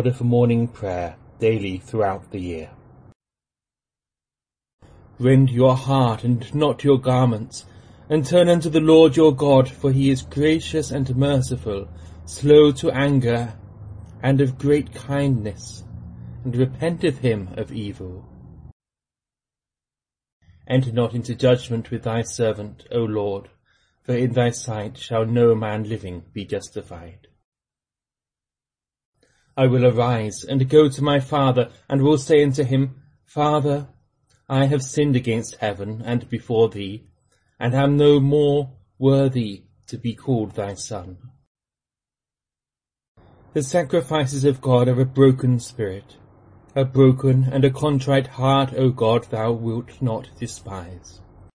order for morning prayer daily throughout the year. Rend your heart and not your garments, and turn unto the Lord your God, for he is gracious and merciful, slow to anger, and of great kindness, and repenteth him of evil. Enter not into judgment with thy servant, O Lord, for in thy sight shall no man living be justified. I will arise and go to my father, and will say unto him, Father, I have sinned against heaven and before thee, and am no more worthy to be called thy son. The sacrifices of God are a broken spirit. A broken and a contrite heart, O God, thou wilt not despise.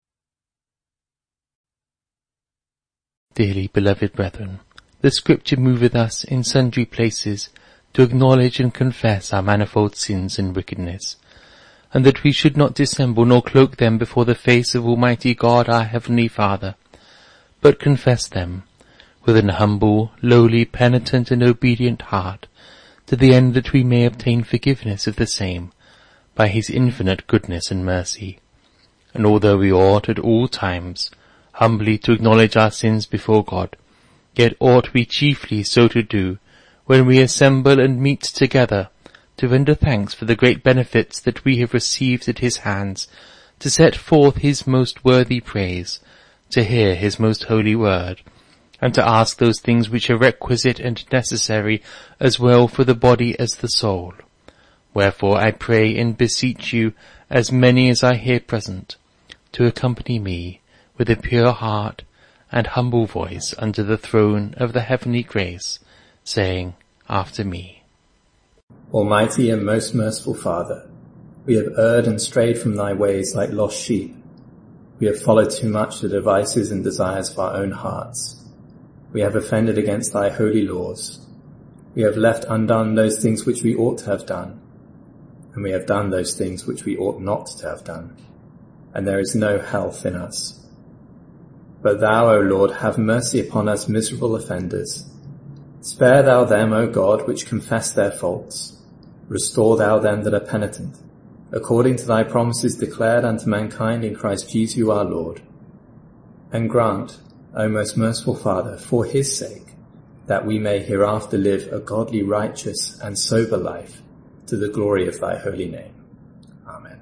Dearly beloved brethren, the Scripture moveth us in sundry places to acknowledge and confess our manifold sins and wickedness, and that we should not dissemble nor cloak them before the face of Almighty God our Heavenly Father, but confess them with an humble, lowly, penitent and obedient heart, to the end that we may obtain forgiveness of the same by his infinite goodness and mercy. And although we ought at all times humbly to acknowledge our sins before God, yet ought we chiefly so to do when we assemble and meet together, to render thanks for the great benefits that we have received at his hands, to set forth his most worthy praise, to hear his most holy word, and to ask those things which are requisite and necessary as well for the body as the soul. Wherefore I pray and beseech you, as many as are here present, to accompany me with a pure heart and humble voice unto the throne of the heavenly grace, saying after me, Almighty and most merciful Father, we have erred and strayed from thy ways like lost sheep. We have followed too much the devices and desires of our own hearts. We have offended against thy holy laws. We have left undone those things which we ought to have done, and we have done those things which we ought not to have done, and there is no health in us. But thou, O Lord, have mercy upon us miserable offenders. Spare thou them, O God, which confess their faults. Restore thou them that are penitent, according to thy promises declared unto mankind in Christ Jesus our Lord. And grant, O most merciful Father, for his sake, that we may hereafter live a godly, righteous, and sober life, to the glory of thy holy name. Amen.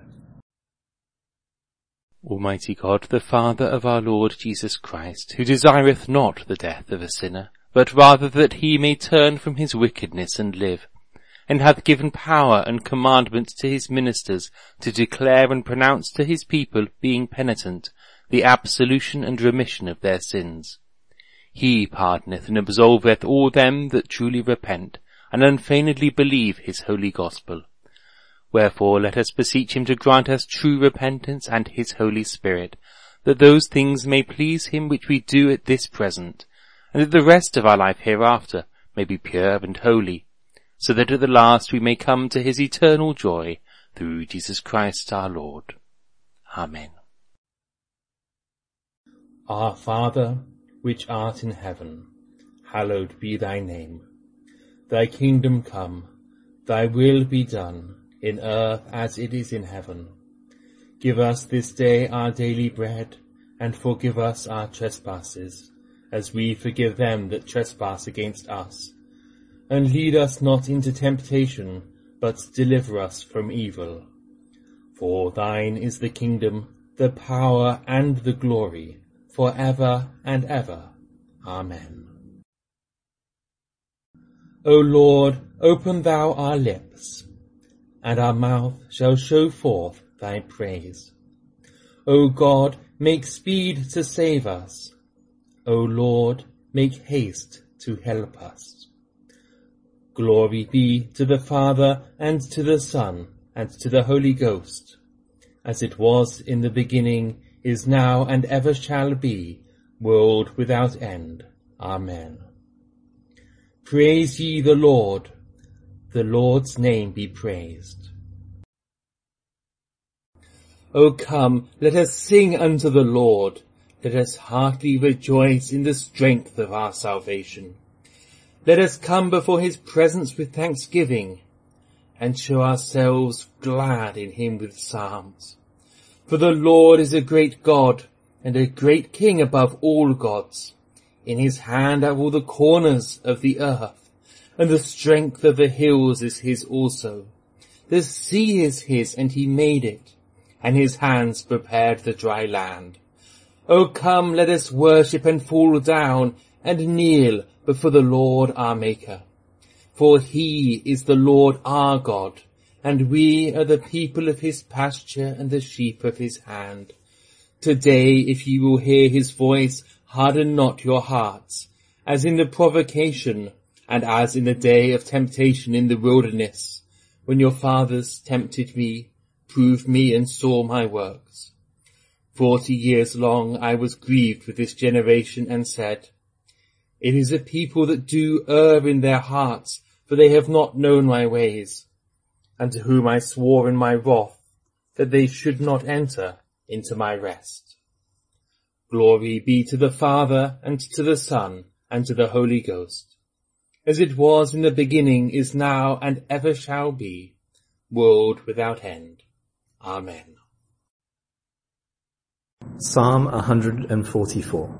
Almighty God, the Father of our Lord Jesus Christ, who desireth not the death of a sinner, but rather that he may turn from his wickedness and live, and hath given power and commandment to his ministers to declare and pronounce to his people, being penitent, the absolution and remission of their sins. He pardoneth and absolveth all them that truly repent, and unfeignedly believe his holy gospel. Wherefore let us beseech him to grant us true repentance and his Holy Spirit, that those things may please him which we do at this present, and that the rest of our life hereafter may be pure and holy, so that at the last we may come to his eternal joy, through Jesus Christ our Lord. Amen. Our Father, which art in heaven, hallowed be thy name. Thy kingdom come, thy will be done, in earth as it is in heaven. Give us this day our daily bread, and forgive us our trespasses, as we forgive them that trespass against us. And lead us not into temptation, but deliver us from evil. For thine is the kingdom, the power, and the glory, for ever and ever. Amen. O Lord, open thou our lips, and our mouth shall show forth thy praise. O God, make speed to save us. O Lord, make haste to help us. Glory be to the Father, and to the Son, and to the Holy Ghost, as it was in the beginning, is now, and ever shall be, world without end. Amen. Praise ye the Lord. The Lord's name be praised. O come, let us sing unto the Lord. Let us heartily rejoice in the strength of our salvation. Let us come before his presence with thanksgiving, and show ourselves glad in him with psalms. For the Lord is a great God, and a great King above all gods. In his hand are all the corners of the earth, and the strength of the hills is his also. The sea is his, and he made it, and his hands prepared the dry land. O come, let us worship and fall down, and kneel before the Lord our Maker. For he is the Lord our God, and we are the people of his pasture and the sheep of his hand. Today, if you will hear his voice, harden not your hearts, as in the provocation, and as in the day of temptation in the wilderness, when your fathers tempted me, proved me, and saw my works. 40 years long I was grieved with this generation, and said, It is a people that do err in their hearts, for they have not known my ways, and to whom I swore in my wrath that they should not enter into my rest. Glory be to the Father, and to the Son, and to the Holy Ghost, as it was in the beginning, is now, and ever shall be, world without end. Amen. Psalm 144.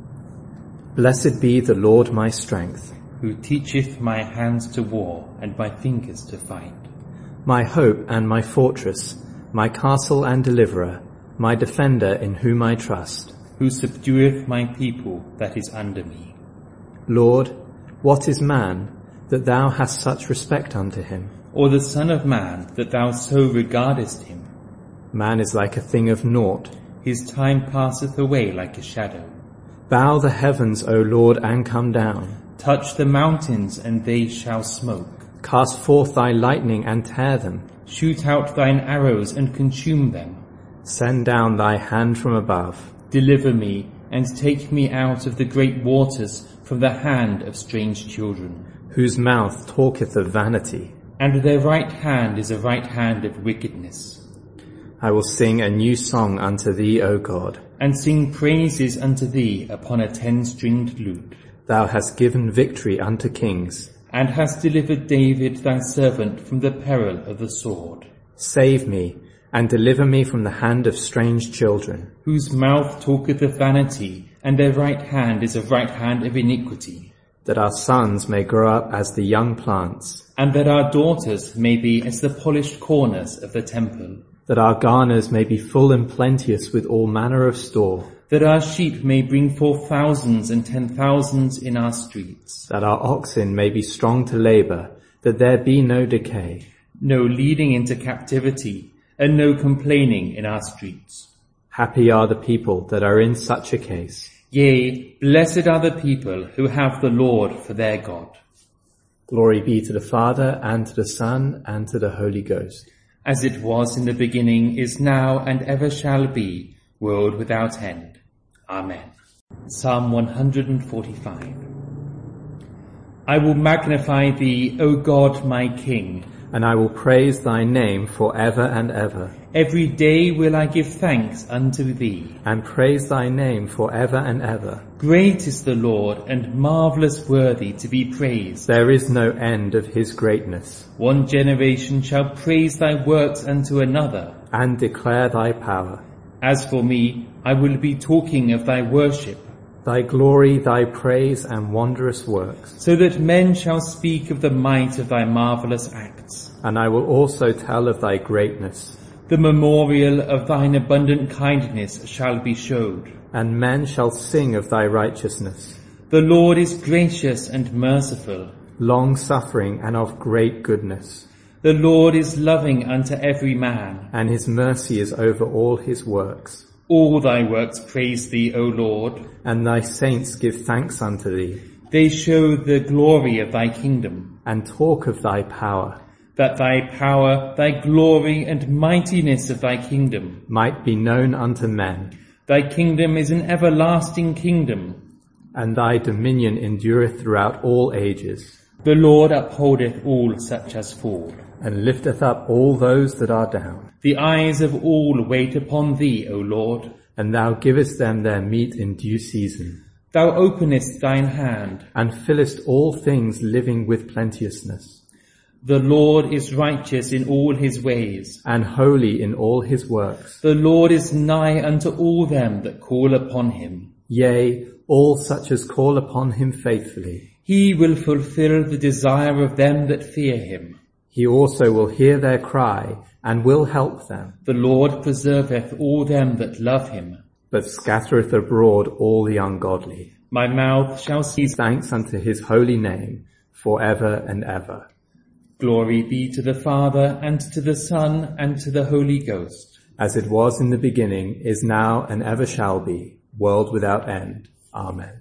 Blessed be the Lord my strength, who teacheth my hands to war, and my fingers to fight. my hope and my fortress, my castle and deliverer, my defender in whom I trust. Who subdueth my people that is under me. Lord, what is man, that thou hast such respect unto him? Or the Son of Man, that thou so regardest him? Man is like a thing of naught. His time passeth away like a shadow. Bow the heavens, O Lord, and come down. Touch the mountains, and they shall smoke. Cast forth thy lightning and tear them. Shoot out thine arrows and consume them. Send down thy hand from above. Deliver me, and take me out of the great waters, from the hand of strange children. Whose mouth talketh of vanity. And their right hand is a right hand of wickedness. I will sing a new song unto thee, O God. And sing praises unto thee upon a 10-stringed lute. Thou hast given victory unto kings. And hast delivered David thy servant from the peril of the sword. Save me, and deliver me from the hand of strange children. Whose mouth talketh of vanity, and their right hand is a right hand of iniquity. That our sons may grow up as the young plants. And that our daughters may be as the polished corners of the temple. That our garners may be full and plenteous with all manner of store. That our sheep may bring forth thousands and 10,000s in our streets. That our oxen may be strong to labour, that there be no decay. No leading into captivity, and no complaining in our streets. Happy are the people that are in such a case. Yea, blessed are the people who have the Lord for their God. Glory be to the Father, and to the Son, and to the Holy Ghost. As it was in the beginning, is now, and ever shall be, world without end. Amen. Psalm 145. I will magnify thee, O God my King. And I will praise thy name for ever and ever. Every day will I give thanks unto thee. And praise thy name for ever and ever. Great is the Lord, and marvellous worthy to be praised. There is no end of his greatness. One generation shall praise thy works unto another. And declare thy power. As for me, I will be talking of thy worship. Thy glory, thy praise, and wondrous works. So that men shall speak of the might of thy marvellous acts. And I will also tell of thy greatness. The memorial of thine abundant kindness shall be showed. And men shall sing of thy righteousness. The Lord is gracious and merciful, long-suffering and of great goodness. The Lord is loving unto every man, and his mercy is over all his works. All thy works praise thee, O Lord. And thy saints give thanks unto thee. They show the glory of thy kingdom. And talk of thy power. That thy power, thy glory, and mightiness of thy kingdom might be known unto men. Thy kingdom is an everlasting kingdom. And thy dominion endureth throughout all ages. The Lord upholdeth all such as fall. And lifteth up all those that are down. The eyes of all wait upon thee, O Lord. And thou givest them their meat in due season. Thou openest thine hand. and fillest all things living with plenteousness, The Lord is righteous in all his ways. and holy in all his works. The Lord is nigh unto all them that call upon him. Yea, all such as call upon him faithfully. He will fulfill the desire of them that fear him. He also will hear their cry, and will help them, The Lord preserveth all them that love him. but scattereth abroad all the ungodly. My mouth shall cease. Thanks unto his holy name, for ever and ever. Glory be to the Father, and to the Son, and to the Holy Ghost. As it was in the beginning, is now, and ever shall be, world without end. Amen.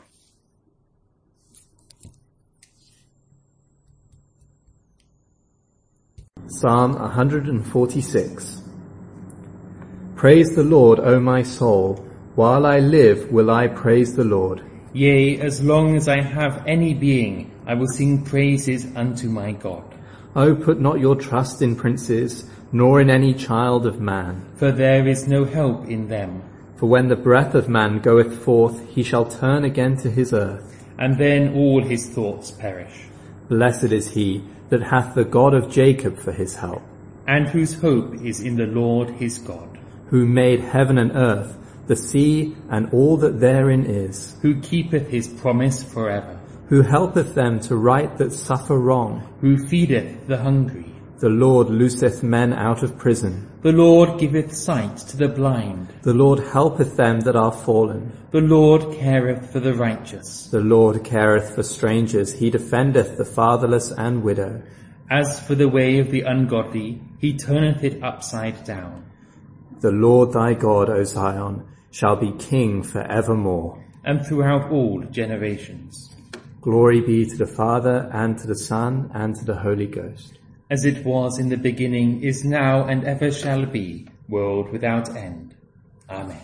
Psalm 146. Praise the Lord, O my soul. While I live, will I praise the Lord. Yea, as long as I have any being, I will sing praises unto my God. O put not your trust in princes, nor in any child of man. For there is no help in them. For when the breath of man goeth forth, he shall turn again to his earth. And then all his thoughts perish. Blessed is he that hath the God of Jacob for his help, And whose hope is in the Lord his God. who made heaven and earth, the sea, and all that therein is, Who keepeth his promise forever. who helpeth them to right that suffer wrong. Who feedeth the hungry. The Lord looseth men out of prison. The Lord giveth sight to the blind. The Lord helpeth them that are fallen. The Lord careth for the righteous. The Lord careth for strangers. He defendeth the fatherless and widow. As for the way of the ungodly, he turneth it upside down. The Lord thy God, O Zion, shall be king for evermore. And throughout all generations. Glory be to the Father, and to the Son, and to the Holy Ghost. As it was in the beginning, is now, and ever shall be, world without end. Amen.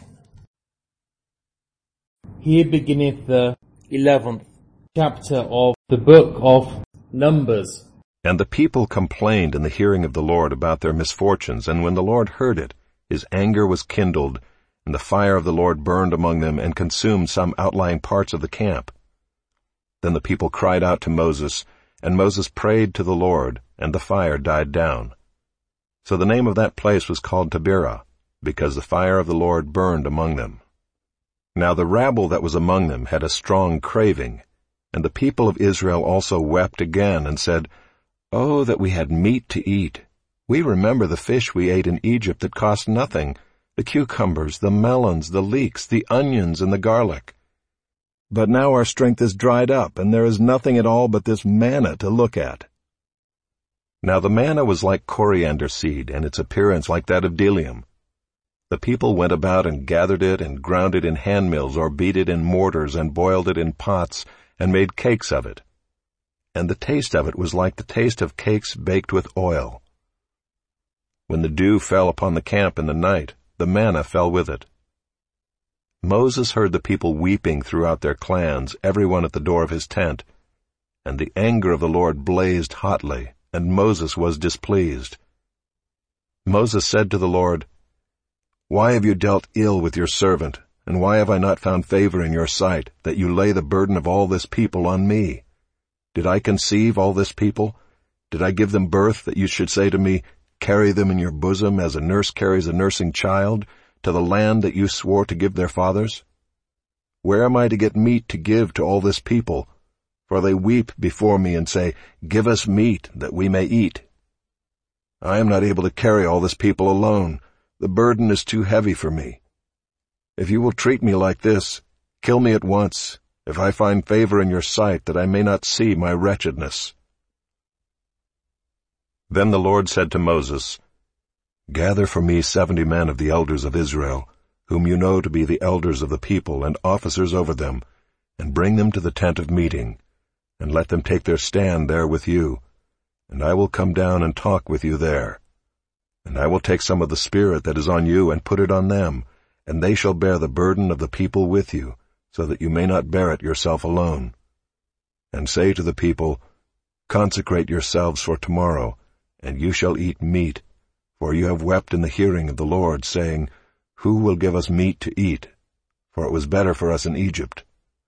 Here beginneth the 11th chapter of the book of Numbers. And the people complained in the hearing of the Lord about their misfortunes, and when the Lord heard it, his anger was kindled, and the fire of the Lord burned among them and consumed some outlying parts of the camp. Then the people cried out to Moses, and Moses prayed to the Lord, and the fire died down. So the name of that place was called Taberah, because the fire of the Lord burned among them. Now the rabble that was among them had a strong craving, and the people of Israel also wept again, and said, Oh, that we had meat to eat! We remember the fish we ate in Egypt that cost nothing, the cucumbers, the melons, the leeks, the onions, and the garlic. But now our strength is dried up, and there is nothing at all but this manna to look at. Now the manna was like coriander seed, and its appearance like that of bdellium. The people went about and gathered it, and ground it in handmills, or beat it in mortars, and boiled it in pots, and made cakes of it. And the taste of it was like the taste of cakes baked with oil. When the dew fell upon the camp in the night, the manna fell with it. Moses heard the people weeping throughout their clans, every one at the door of his tent. And the anger of the Lord blazed hotly, and Moses was displeased. Moses said to the Lord, Why have you dealt ill with your servant, and why have I not found favor in your sight, that you lay the burden of all this people on me? Did I conceive all this people? Did I give them birth, that you should say to me, Carry them in your bosom as a nurse carries a nursing child, to the land that you swore to give their fathers? Where am I to get meat to give to all this people? For they weep before me and say, Give us meat, that we may eat. I am not able to carry all this people alone. The burden is too heavy for me. If you will treat me like this, kill me at once, if I find favor in your sight, that I may not see my wretchedness. Then the Lord said to Moses, Gather for me 70 men of the elders of Israel, whom you know to be the elders of the people and officers over them, and bring them to the tent of meeting, and let them take their stand there with you, and I will come down and talk with you there. And I will take some of the Spirit that is on you and put it on them, and they shall bear the burden of the people with you, so that you may not bear it yourself alone. And say to the people, Consecrate yourselves for tomorrow, and you shall eat meat, for you have wept in the hearing of the Lord, saying, Who will give us meat to eat? For it was better for us in Egypt.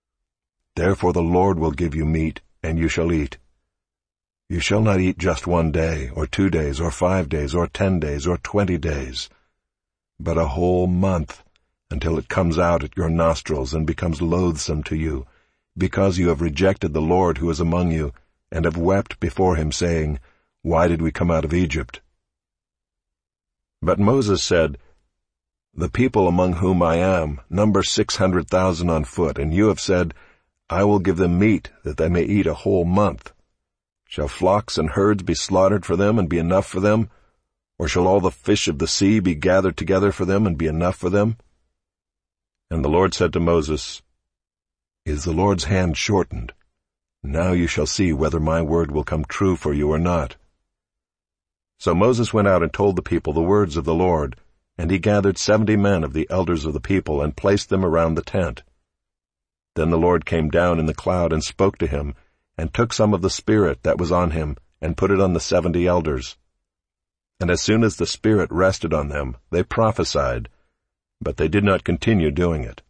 Therefore the Lord will give you meat, and you shall eat. You shall not eat just 1 day, or 2 days, or 5 days, or 10 days, or 20 days, but a whole month, until it comes out at your nostrils and becomes loathsome to you, because you have rejected the Lord who is among you, and have wept before him, saying, Why did we come out of Egypt? But Moses said, The people among whom I am number 600,000 on foot, and you have said, I will give them meat, that they may eat a whole month. Shall flocks and herds be slaughtered for them, and be enough for them? Or shall all the fish of the sea be gathered together for them, and be enough for them? And the Lord said to Moses, Is the Lord's hand shortened? Now you shall see whether my word will come true for you or not. So Moses went out and told the people the words of the Lord, and he gathered 70 men of the elders of the people, and placed them around the tent. Then the Lord came down in the cloud and spoke to him, and took some of the Spirit that was on him, and put it on the 70 elders. And as soon as the Spirit rested on them, they prophesied, but they did not continue doing it.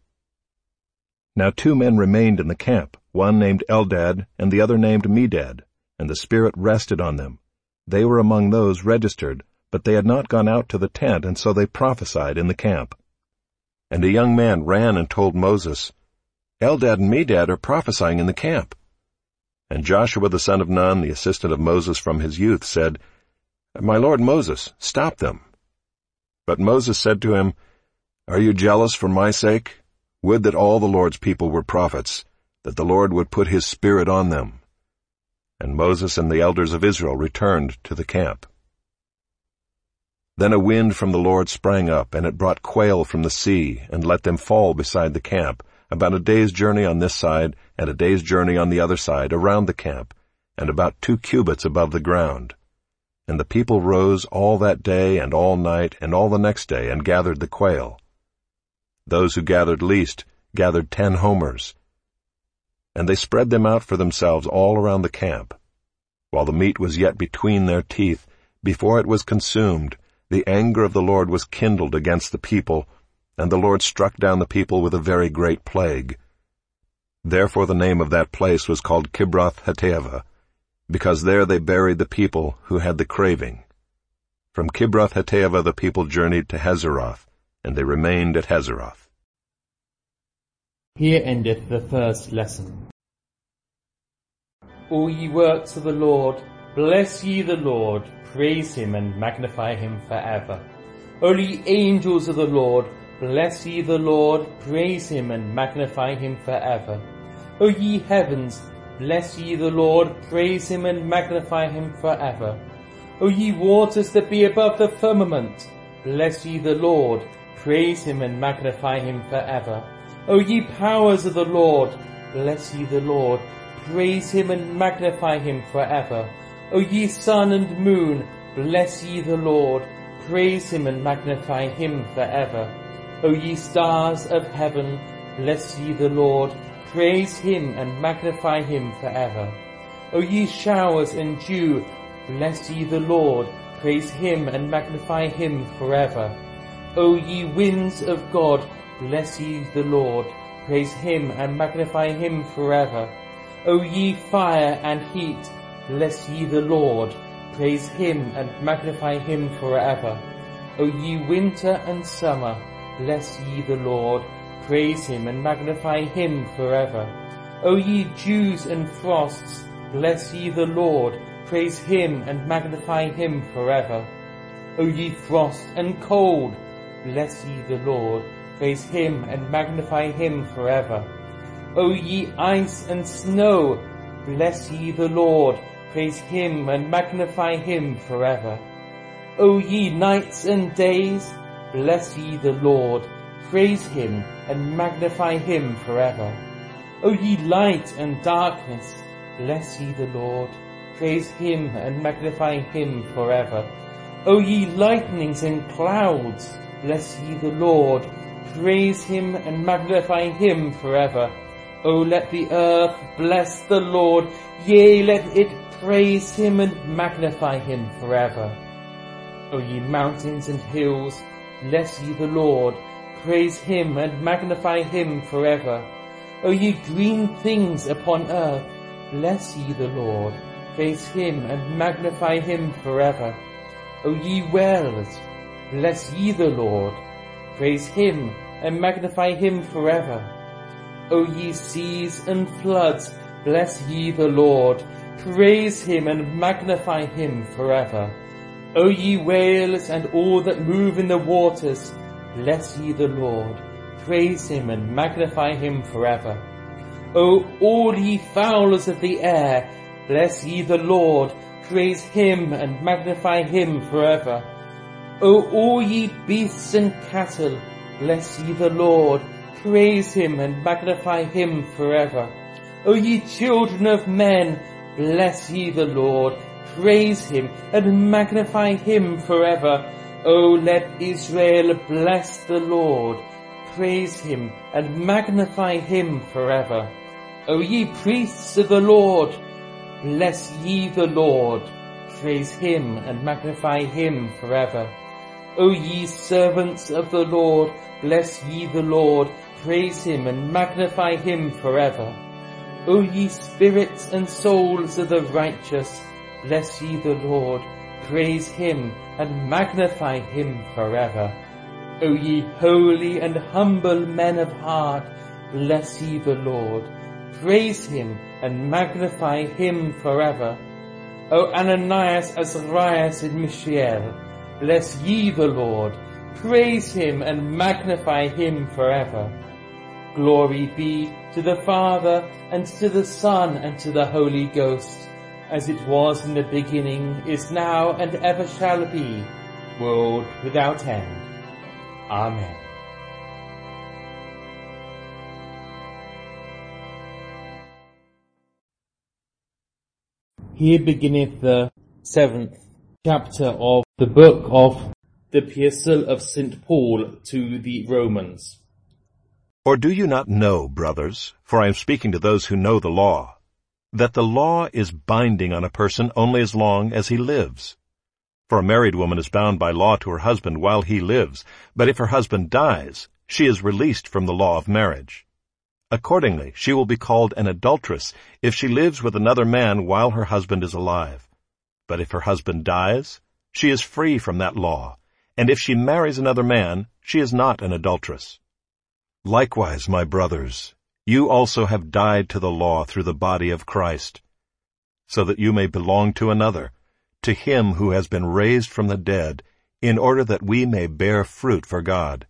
Now 2 men remained in the camp, one named Eldad, and the other named Medad, and the Spirit rested on them. They were among those registered, but they had not gone out to the tent, and so they prophesied in the camp. And a young man ran and told Moses, Eldad and Medad are prophesying in the camp. And Joshua the son of Nun, the assistant of Moses from his youth, said, My lord Moses, stop them. But Moses said to him, Are you jealous for my sake? Would that all the Lord's people were prophets, that the Lord would put his Spirit on them. And Moses and the elders of Israel returned to the camp. Then a wind from the Lord sprang up, and it brought quail from the sea, and let them fall beside the camp, about a day's journey on this side, and a day's journey on the other side, around the camp, and about 2 cubits above the ground. And the people rose all that day and all night and all the next day, and gathered the quail. Those who gathered least gathered 10 homers. And they spread them out for themselves all around the camp. While the meat was yet between their teeth, before it was consumed, the anger of the Lord was kindled against the people, and the Lord struck down the people with a very great plague. Therefore the name of that place was called Kibroth-Hattaavah, because there they buried the people who had the craving. From Kibroth-Hattaavah the people journeyed to Hazeroth, and they remained at Hazeroth. Here endeth the first lesson. All ye works of the Lord, bless ye the Lord, praise him and magnify him forever. O ye angels of the Lord, bless ye the Lord, praise him and magnify him forever. O ye heavens, bless ye the Lord, praise him and magnify him forever. O ye waters that be above the firmament, bless ye the Lord, praise him and magnify him forever. O ye powers of the Lord, bless ye the Lord, praise him and magnify him forever. O ye sun and moon, bless ye the Lord, praise him and magnify him forever. O ye stars of heaven, bless ye the Lord, praise him and magnify him forever. O ye showers and dew, bless ye the Lord, praise him and magnify him forever. O ye winds of God, bless ye the Lord, praise him and magnify him forever. O ye fire and heat, bless ye the Lord, praise him and magnify him forever. O ye winter and summer, bless ye the Lord, praise him and magnify him forever. O ye dews and frosts, bless ye the Lord, praise him and magnify him forever. O ye frost and cold, bless ye the Lord, praise him and magnify him forever. O ye ice and snow, bless ye the Lord, praise him and magnify him forever. O ye nights and days, bless ye the Lord, praise him and magnify him forever. O ye light and darkness, bless ye the Lord, praise him and magnify him forever. O ye lightnings and clouds, bless ye the Lord, praise him and magnify him forever. O let the earth bless the Lord, yea, let it praise him and magnify him forever. O ye mountains and hills, bless ye the Lord, praise him and magnify him forever. O ye green things upon earth, bless ye the Lord. Praise him and magnify him forever. O ye wells, bless ye the Lord. Praise him and magnify him forever. O ye seas and floods, bless ye the Lord. Praise him and magnify him forever. O ye whales and all that move in the waters, bless ye the Lord. Praise him and magnify him forever. O all ye fowls of the air, bless ye the Lord. Praise him and magnify him forever. O all ye beasts and cattle, bless ye the Lord. Praise him and magnify him forever. O ye children of men, bless ye the Lord. Praise him and magnify him forever. O let Israel bless the Lord. Praise him and magnify him forever. O ye priests of the Lord, bless ye the Lord. Praise him and magnify him forever. O ye servants of the Lord, bless ye the Lord. Praise him and magnify him forever. O ye spirits and souls of the righteous, bless ye the Lord. Praise him and magnify him forever. O ye holy and humble men of heart, bless ye the Lord. Praise him and magnify him forever. O Ananias, Azarias, and Mishael, bless ye the Lord. Praise him and magnify him forever. Glory be to the Father, and to the Son, and to the Holy Ghost, as it was in the beginning, is now, and ever shall be, world without end. Amen. Here beginneth the 7th chapter of the book of the Epistle of St. Paul to the Romans. Or do you not know, brothers, for I am speaking to those who know the law, that the law is binding on a person only as long as he lives? For a married woman is bound by law to her husband while he lives, but if her husband dies, she is released from the law of marriage. Accordingly, she will be called an adulteress if she lives with another man while her husband is alive. But if her husband dies, she is free from that law, and if she marries another man, she is not an adulteress. Likewise, my brothers, you also have died to the law through the body of Christ, so that you may belong to another, to him who has been raised from the dead, in order that we may bear fruit for God.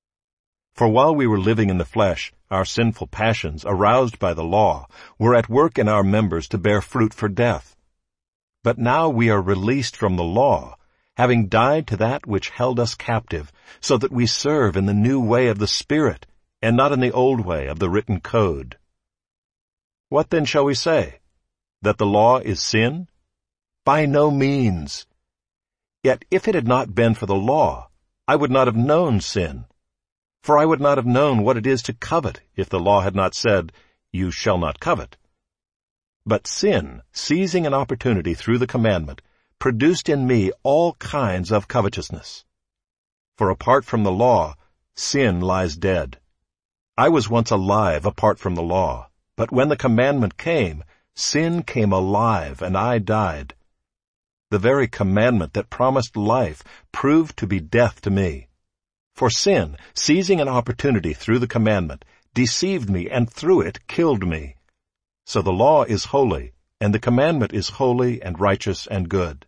For while we were living in the flesh, our sinful passions, aroused by the law, were at work in our members to bear fruit for death. But now we are released from the law, having died to that which held us captive, so that we serve in the new way of the Spirit, and not in the old way of the written code. What then shall we say? That the law is sin? By no means. Yet if it had not been for the law, I would not have known sin. For I would not have known what it is to covet if the law had not said, "You shall not covet." But sin, seizing an opportunity through the commandment, produced in me all kinds of covetousness. For apart from the law, sin lies dead. I was once alive apart from the law, but when the commandment came, sin came alive and I died. The very commandment that promised life proved to be death to me. For sin, seizing an opportunity through the commandment, deceived me and through it killed me. So the law is holy, and the commandment is holy and righteous and good.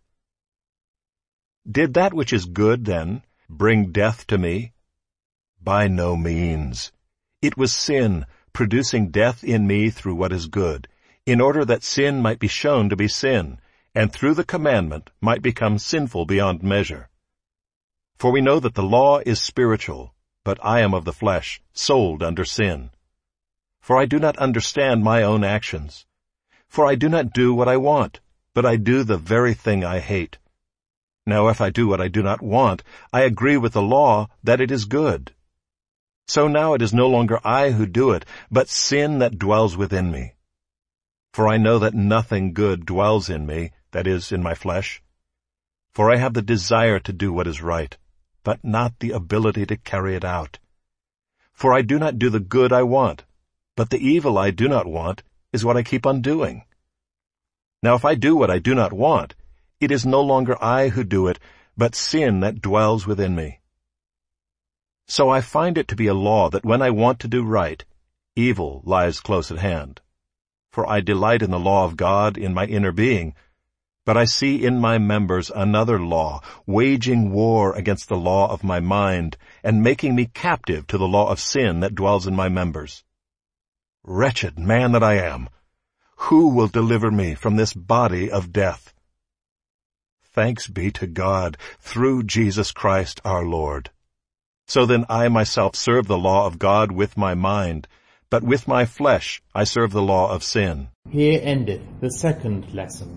Did that which is good, then, bring death to me? By no means. It was sin, producing death in me through what is good, in order that sin might be shown to be sin, and through the commandment might become sinful beyond measure. For we know that the law is spiritual, but I am of the flesh, sold under sin. For I do not understand my own actions. For I do not do what I want, but I do the very thing I hate. Now if I do what I do not want, I agree with the law that it is good. So now it is no longer I who do it, but sin that dwells within me. For I know that nothing good dwells in me, that is, in my flesh. For I have the desire to do what is right, but not the ability to carry it out. For I do not do the good I want, but the evil I do not want is what I keep on doing. Now if I do what I do not want, it is no longer I who do it, but sin that dwells within me. So I find it to be a law that when I want to do right, evil lies close at hand. For I delight in the law of God in my inner being, but I see in my members another law, waging war against the law of my mind, and making me captive to the law of sin that dwells in my members. Wretched man that I am! Who will deliver me from this body of death? Thanks be to God through Jesus Christ our Lord. So then I myself serve the law of God with my mind, but with my flesh I serve the law of sin. Here endeth the second lesson.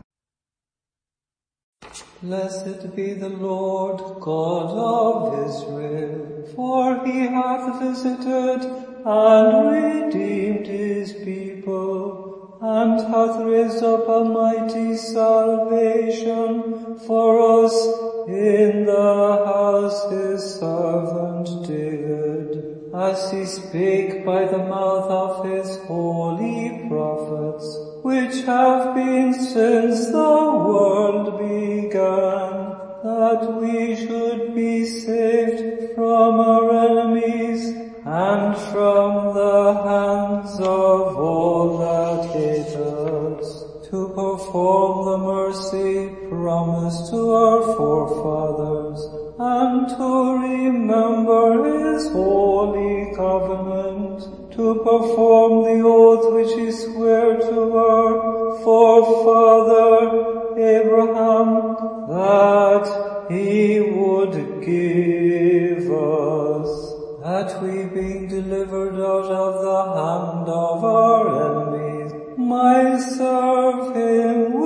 Blessed be the Lord God of Israel, for he hath visited and redeemed his people, and hath raised up a mighty salvation for us in the house his servant David, as he spake by the mouth of his holy prophets, which have been since the world began, that we should be saved from our enemies and from the hands of all that hate us, to perform the mercy promised to our forefathers, and to remember his holy covenant, to perform the oath which he sware to our forefather Abraham, that he would give us, that we being delivered out of the hand of our enemies, might serve him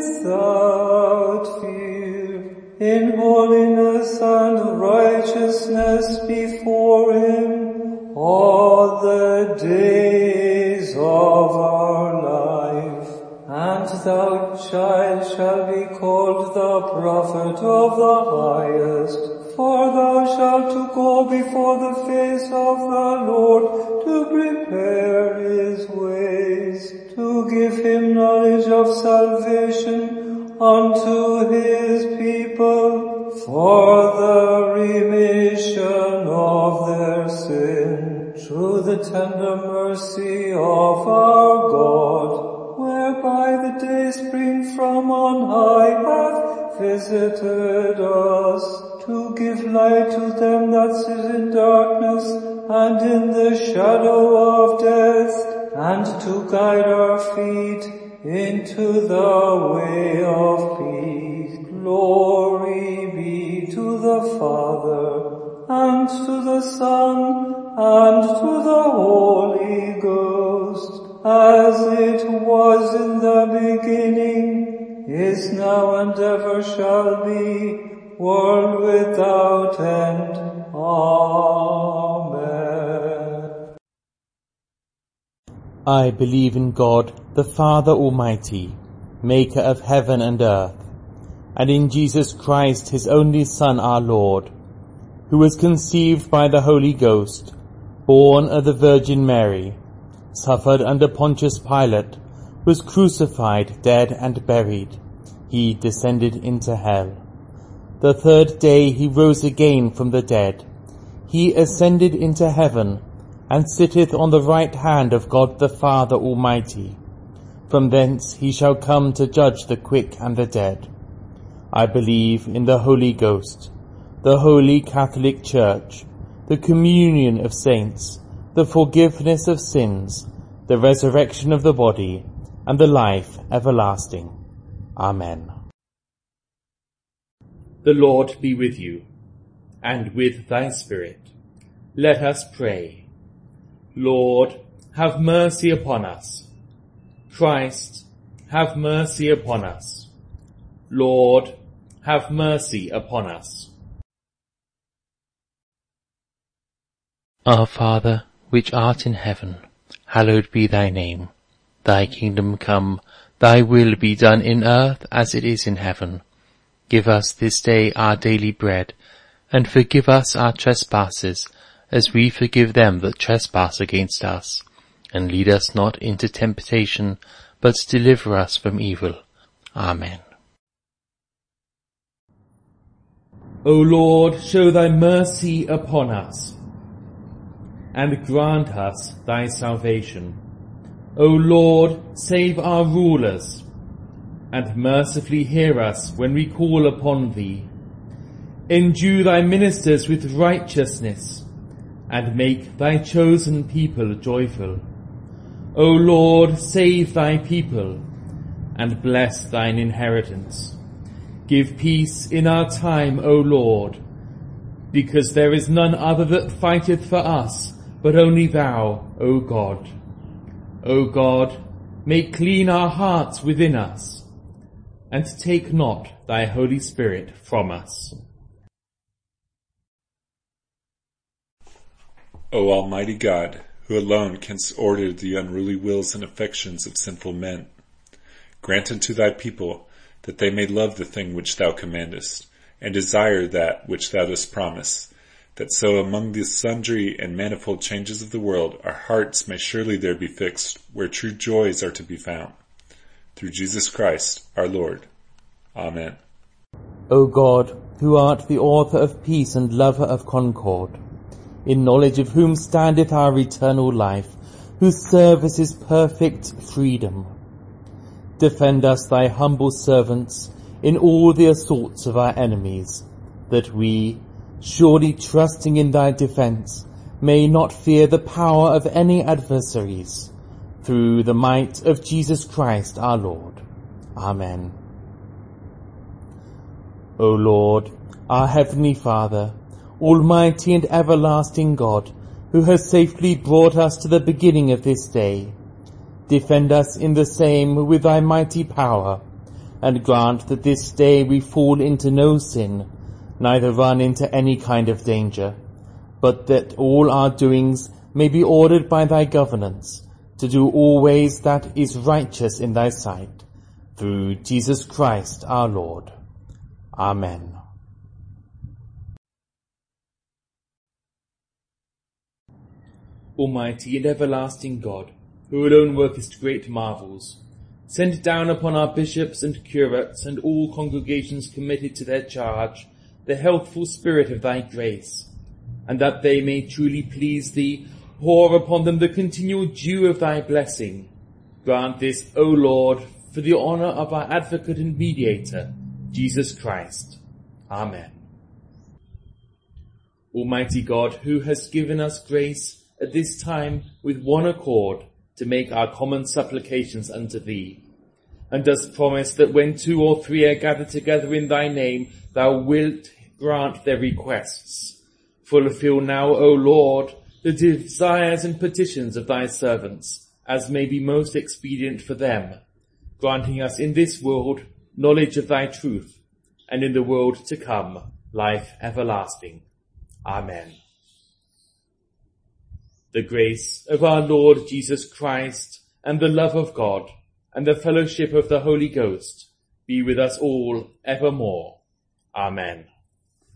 without fear, in holiness and righteousness before him all the days of our life. And thou, child, shalt be called the prophet of the highest, for thou shalt to go before the face of the Lord, to prepare his ways, to give him knowledge of salvation unto his people, for the remission of their sin, through the tender mercy of our God, whereby the day spring from on high hath visited us, to give light to them that sit in darkness and in the shadow of death, and to guide our feet into the way of peace. Glory be to the Father, and to the Son, and to the Holy Ghost, as it was in the beginning, is now, and ever shall be, world without end. Amen. I believe in God, the Father Almighty, maker of heaven and earth, and in Jesus Christ, his only Son, our Lord, who was conceived by the Holy Ghost, born of the Virgin Mary, suffered under Pontius Pilate, was crucified, dead, and buried. He descended into hell. The third day he rose again from the dead. He ascended into heaven, and sitteth on the right hand of God the Father Almighty. From thence he shall come to judge the quick and the dead. I believe in the Holy Ghost, the Holy Catholic Church, the communion of saints, the forgiveness of sins, the resurrection of the body, and the life everlasting. Amen. The Lord be with you, and with thy spirit. Let us pray. Lord, have mercy upon us. Christ, have mercy upon us. Lord, have mercy upon us. Our Father, which art in heaven, hallowed be thy name. Thy kingdom come, thy will be done in earth as it is in heaven. Give us this day our daily bread, and forgive us our trespasses, as we forgive them that trespass against us. and lead us not into temptation, but deliver us from evil. Amen. O Lord, show thy mercy upon us, and grant us thy salvation. O Lord, save our rulers, and mercifully hear us when we call upon thee. Endue thy ministers with righteousness, and make thy chosen people joyful. O Lord, save thy people, and bless thine inheritance. Give peace in our time, O Lord, because there is none other that fighteth for us, but only thou, O God. O God, make clean our hearts within us, and take not thy Holy Spirit from us. O Almighty God, who alone canst order the unruly wills and affections of sinful men, grant unto thy people that they may love the thing which thou commandest, and desire that which thou dost promise, that so among the sundry and manifold changes of the world our hearts may surely there be fixed where true joys are to be found. Through Jesus Christ our Lord. Amen. O God, who art the author of peace and lover of concord, in knowledge of whom standeth our eternal life, whose service is perfect freedom, defend us, thy humble servants, in all the assaults of our enemies, that we, surely trusting in thy defence, may not fear the power of any adversaries, through the might of Jesus Christ our Lord. Amen. O Lord, our heavenly Father, almighty and everlasting God, who has safely brought us to the beginning of this day, defend us in the same with thy mighty power, and grant that this day we fall into no sin, neither run into any kind of danger, but that all our doings may be ordered by thy governance, to do always that is righteous in thy sight, through Jesus Christ our Lord. Amen. Almighty and everlasting God, who alone workest great marvels, send down upon our bishops and curates and all congregations committed to their charge the healthful spirit of thy grace, and that they may truly please thee, pour upon them the continual dew of thy blessing. Grant this, O Lord, for the honour of our advocate and mediator, Jesus Christ. Amen. Almighty God, who hast given us grace at this time with one accord to make our common supplications unto thee, and dost promise that when 2 or 3 are gathered together in thy name, thou wilt grant their requests. Fulfill now, O Lord, the desires and petitions of thy servants, as may be most expedient for them, granting us in this world knowledge of thy truth, and in the world to come life everlasting. Amen. The grace of our Lord Jesus Christ, and the love of God, and the fellowship of the Holy Ghost be with us all evermore. Amen.